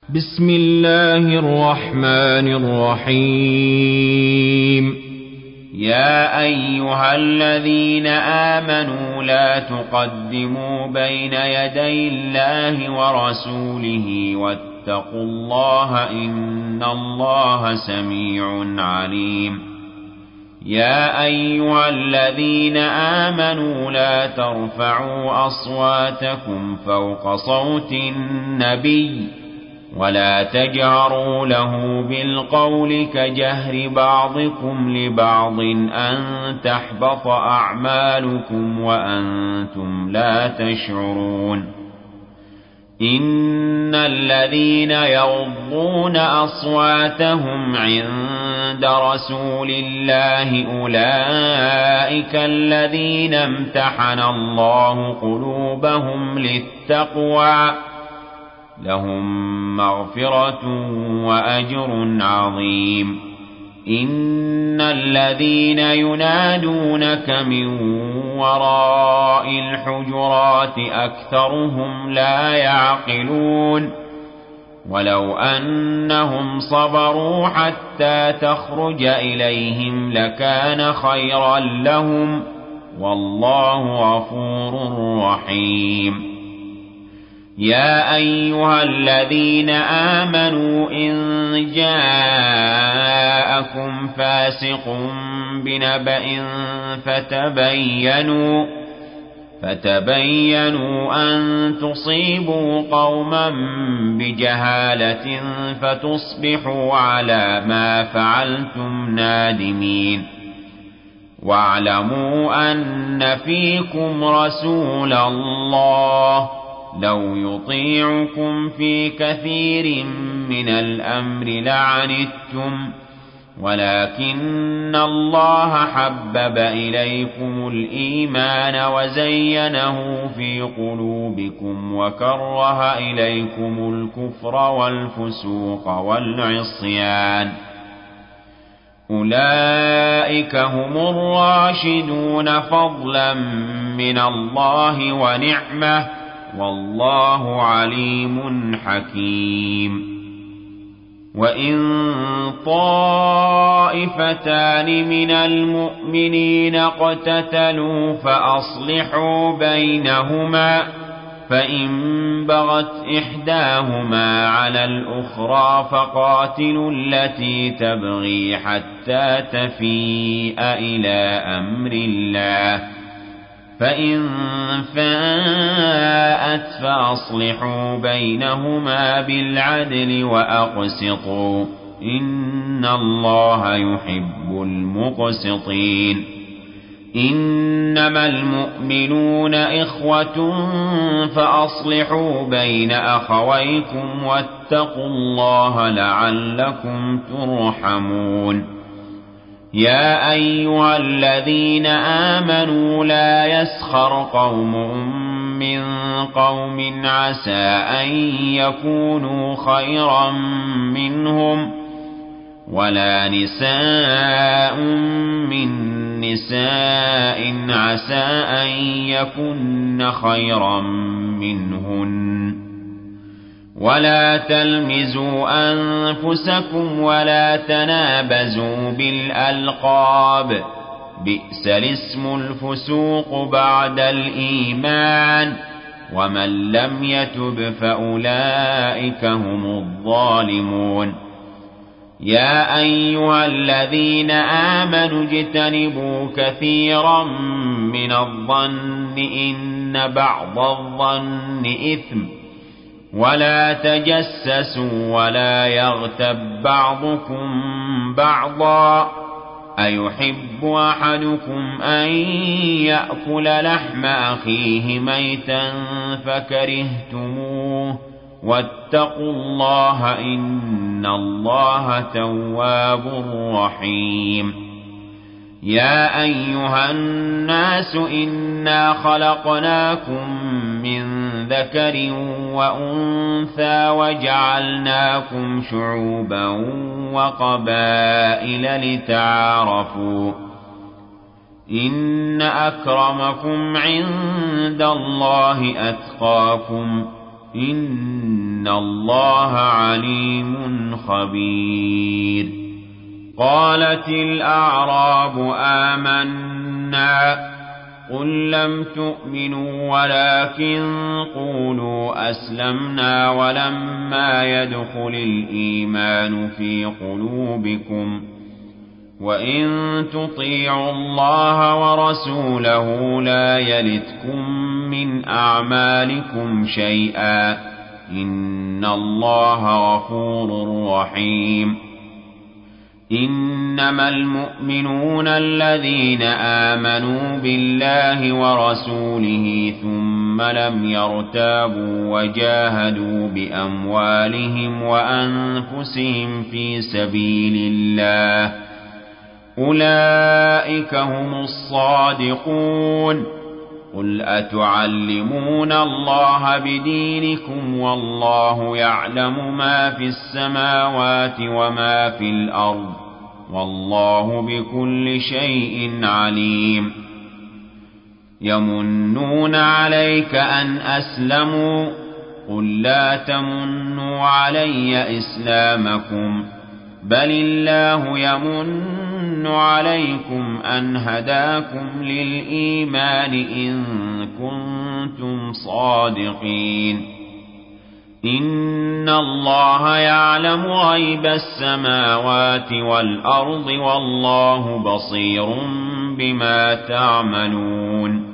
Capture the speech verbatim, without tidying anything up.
بسم الله الرحمن الرحيم. يا أيها الذين آمنوا لا تقدموا بين يدي الله ورسوله واتقوا الله إن الله سميع عليم. يا أيها الذين آمنوا لا ترفعوا أصواتكم فوق صوت النبي ولا تجهروا له بالقول كجهر بعضكم لبعض أن تحبط أعمالكم وأنتم لا تشعرون. إن الذين يغضون أصواتهم عند رسول الله أولئك الذين امتحن الله قلوبهم للتقوى لهم مغفرة وأجر عظيم. إن الذين ينادونك من وراء الحجرات أكثرهم لا يعقلون. ولو أنهم صبروا حتى تخرج إليهم لكان خيرا لهم والله غفور رحيم. يا أيها الذين آمنوا إن جاءكم فاسق بنبأ فتبينوا فتبينوا أن تصيبوا قوما بجهالة فتصبحوا على ما فعلتم نادمين. واعلموا أن فيكم رسول الله لو يطيعكم في كثير من الأمر لعنتم ولكن الله حبب إليكم الإيمان وزينه في قلوبكم وكره إليكم الكفر والفسوق والعصيان أولئك هم الراشدون فضلا من الله ونعمة والله عليم حكيم. وإن طائفتان من المؤمنين اقتتلوا فأصلحوا بينهما فإن بغت إحداهما على الأخرى فقاتلوا التي تبغي حتى تفيء إلى أمر الله فإن فاءت فأصلحوا بينهما بالعدل وأقسطوا إن الله يحب المقسطين. إنما المؤمنون إخوة فأصلحوا بين أخويكم واتقوا الله لعلكم ترحمون. يا أيها الذين آمنوا لا يسخر قوم من قوم عسى أن يكونوا خيرا منهم ولا نساء من نساء عسى أن يكن خيرا منهن ولا تلمزوا أنفسكم ولا تنابزوا بالألقاب بئس الاسم الفسوق بعد الإيمان ومن لم يتب فأولئك هم الظالمون. يا أيها الذين آمنوا اجتنبوا كثيرا من الظن إن بعض الظن إثم ولا تجسسوا ولا يغتب بعضكم بعضا أيحب أحدكم أن يأكل لحم أخيه ميتا فكرهتموه واتقوا الله إن الله تواب رحيم. يا أيها الناس إنا خلقناكم من ذكر وأنثى وجعلناكم شعوبا وقبائل لتعارفوا إن أكرمكم عند الله أتقاكم إن الله عليم خبير. قالت الأعراب آمنا قل لم تؤمنوا ولكن قولوا أسلمنا ولما يدخل الإيمان في قلوبكم وإن تطيعوا الله ورسوله لا يلتكم من أعمالكم شيئا إن الله غفور رحيم. إنما المؤمنون الذين آمنوا بالله ورسوله ثم لم يرتابوا وجاهدوا بأموالهم وأنفسهم في سبيل الله أولئك هم الصادقون. قل أتعلمون الله بدينكم والله يعلم ما في السماوات وما في الأرض والله بكل شيء عليم. يمنون عليك أن أسلموا قل لا تمنوا علي إسلامكم بل الله يمن عليكم أن هداكم للإيمان إن كنتم صادقين. إن الله يعلم غيب السماوات والأرض والله بصير بما تعملون.